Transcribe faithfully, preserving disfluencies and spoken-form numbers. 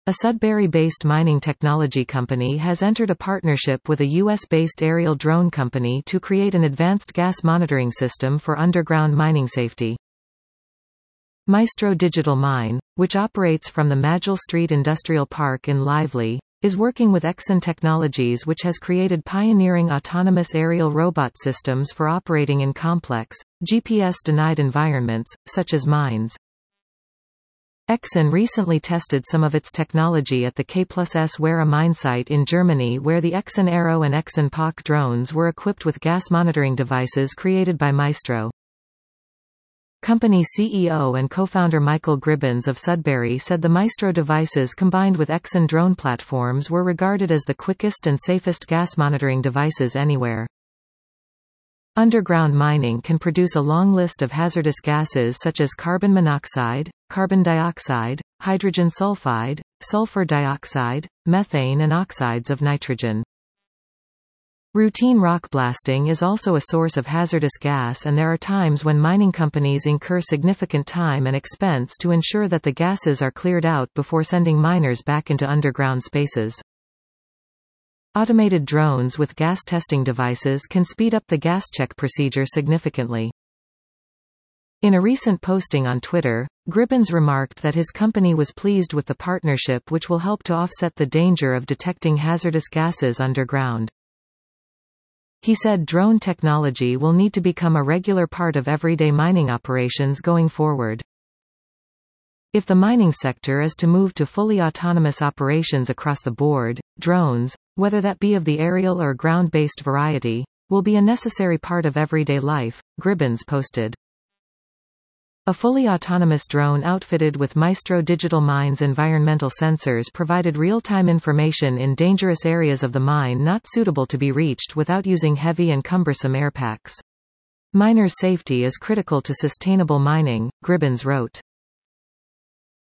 A Sudbury-based mining technology company has entered a partnership with a U S-based aerial drone company to create an advanced gas monitoring system for underground mining safety. Maestro Digital Mine, which operates from the Magell Street Industrial Park in Lively, is working with Exyn Technologies, which has created pioneering autonomous aerial robot systems for operating in complex, G P S-denied environments, such as mines. Exyn recently tested some of its technology at the K plus S Werra mine site in Germany, where the Exyn Aero and Exyn P O C drones were equipped with gas monitoring devices created by Maestro. Company C E O and co-founder Michael Gribbins of Sudbury said the Maestro devices combined with Exyn drone platforms were regarded as the quickest and safest gas monitoring devices anywhere. Underground mining can produce a long list of hazardous gases such as carbon monoxide, carbon dioxide, hydrogen sulfide, sulfur dioxide, methane and oxides of nitrogen. Routine rock blasting is also a source of hazardous gas, and there are times when mining companies incur significant time and expense to ensure that the gases are cleared out before sending miners back into underground spaces. Automated drones with gas testing devices can speed up the gas check procedure significantly. In a recent posting on Twitter, Gribbins remarked that his company was pleased with the partnership, which will help to offset the danger of detecting hazardous gases underground. He said drone technology will need to become a regular part of everyday mining operations going forward. If the mining sector is to move to fully autonomous operations across the board, drones, whether that be of the aerial or ground-based variety, will be a necessary part of everyday life, Gribbins posted. A fully autonomous drone outfitted with Maestro Digital Mine's environmental sensors provided real-time information in dangerous areas of the mine not suitable to be reached without using heavy and cumbersome air packs. Miners' safety is critical to sustainable mining, Gribbins wrote.